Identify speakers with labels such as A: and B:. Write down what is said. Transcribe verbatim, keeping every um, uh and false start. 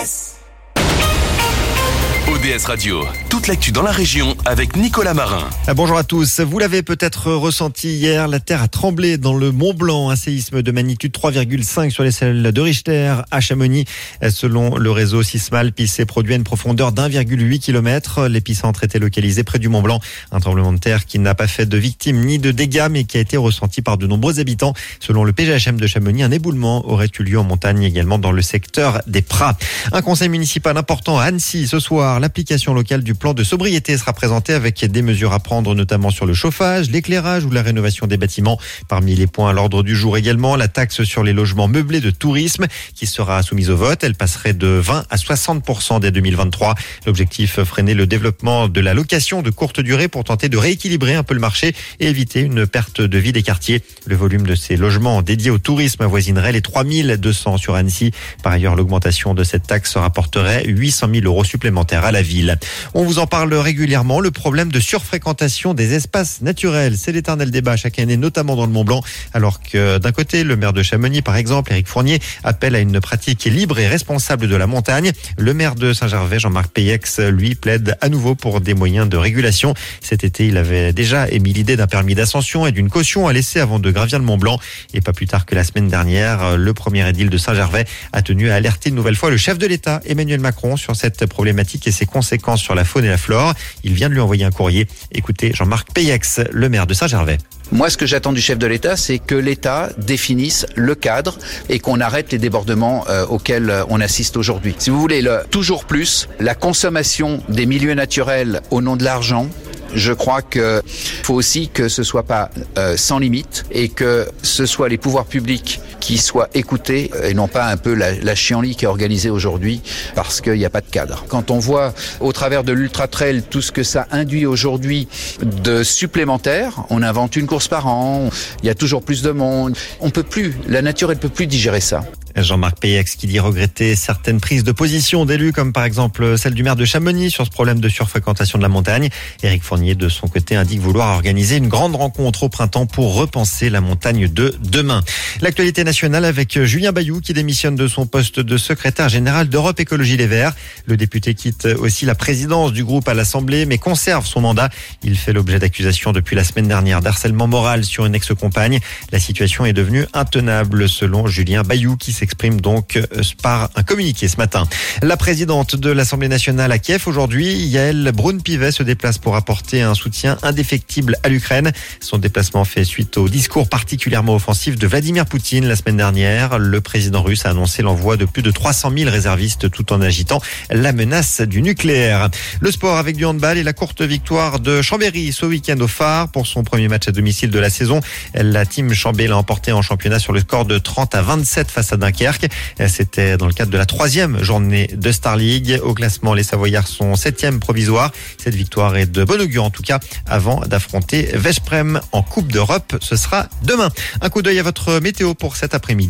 A: S. O D S Radio, toute l'actu dans la région avec Nicolas Marin.
B: Bonjour à tous. Vous l'avez peut-être ressenti hier, la terre a tremblé dans le Mont Blanc. Un séisme de magnitude trois virgule cinq sur l'échelle de Richter à Chamonix. Selon le réseau Sismalp, il s'est produit à une profondeur d'un virgule huit kilomètres. L'épicentre était localisé près du Mont Blanc. Un tremblement de terre qui n'a pas fait de victimes ni de dégâts, mais qui a été ressenti par de nombreux habitants. Selon le P G H M de Chamonix, un éboulement aurait eu lieu en montagne également dans le secteur des Prats. Un conseil municipal important à Annecy ce soir. L'application locale du plan de sobriété sera présentée avec des mesures à prendre, notamment sur le chauffage, l'éclairage ou la rénovation des bâtiments. Parmi les points à l'ordre du jour également, la taxe sur les logements meublés de tourisme qui sera soumise au vote. Elle passerait de vingt à soixante pour cent dès deux mille vingt-trois. L'objectif, freiner le développement de la location de courte durée pour tenter de rééquilibrer un peu le marché et éviter une perte de vie des quartiers. Le volume de ces logements dédiés au tourisme avoisinerait les trois mille deux cents sur Annecy. Par ailleurs, l'augmentation de cette taxe rapporterait huit cent mille euros supplémentaires à la ville. On vous en parle régulièrement, le problème de surfréquentation des espaces naturels. C'est l'éternel débat chaque année, notamment dans le Mont Blanc. Alors que d'un côté, le maire de Chamonix, par exemple, Éric Fournier, appelle à une pratique libre et responsable de la montagne. Le maire de Saint-Gervais, Jean-Marc Peyex, lui, plaide à nouveau pour des moyens de régulation. Cet été, il avait déjà émis l'idée d'un permis d'ascension et d'une caution à laisser avant de gravir le Mont Blanc. Et pas plus tard que la semaine dernière, le premier édile de Saint-Gervais a tenu à alerter une nouvelle fois le chef de l'État, Emmanuel Macron, sur cette problématique et ses conséquences sur la faune et la flore. Il vient de lui envoyer un courrier. Écoutez Jean-Marc Peyex, le maire de Saint-Gervais.
C: Moi, ce que j'attends du chef de l'État, c'est que l'État définisse le cadre et qu'on arrête les débordements euh, auxquels on assiste aujourd'hui. Si vous voulez, le toujours plus, la consommation des milieux naturels au nom de l'argent, je crois que faut aussi que ce soit pas euh, sans limite et que ce soit les pouvoirs publics qui soient écoutés et non pas un peu la, la chienlit qui est organisée aujourd'hui parce qu'il n'y a pas de cadre. Quand on voit au travers de l'Ultra Trail tout ce que ça induit aujourd'hui de supplémentaires, on invente une course par an, il y a toujours plus de monde, on peut plus, la nature elle peut plus digérer ça.
B: Jean-Marc Peyex qui dit regretter certaines prises de position d'élus comme par exemple celle du maire de Chamonix sur ce problème de surfréquentation de la montagne. Éric Fournier de son côté indique vouloir organiser une grande rencontre au printemps pour repenser la montagne de demain. L'actualité nationale avec Julien Bayou qui démissionne de son poste de secrétaire général d'Europe Écologie Les Verts. Le député quitte aussi la présidence du groupe à l'Assemblée mais conserve son mandat. Il fait l'objet d'accusations depuis la semaine dernière d'harcèlement moral sur une ex-compagne. La situation est devenue intenable selon Julien Bayou qui s'exprime donc par un communiqué ce matin. La présidente de l'Assemblée nationale à Kiev aujourd'hui, Yaël Braun-Pivet, se déplace pour apporter un soutien indéfectible à l'Ukraine. Son déplacement fait suite au discours particulièrement offensif de Vladimir Poutine la semaine dernière. Le président russe a annoncé l'envoi de plus de trois cent mille réservistes tout en agitant la menace du nucléaire. Le sport avec du handball et la courte victoire de Chambéry ce week-end au Phare pour son premier match à domicile de la saison. La team Chambé l'a emporté en championnat sur le score de trente à vingt-sept face à Dunkerque. C'était dans le cadre de la troisième journée de Star League. Au classement, les Savoyards sont septième provisoire. Cette victoire est de bon augure en tout cas avant d'affronter Veszprém en Coupe d'Europe. Ce sera demain. Un coup d'œil à votre météo pour cet après-midi.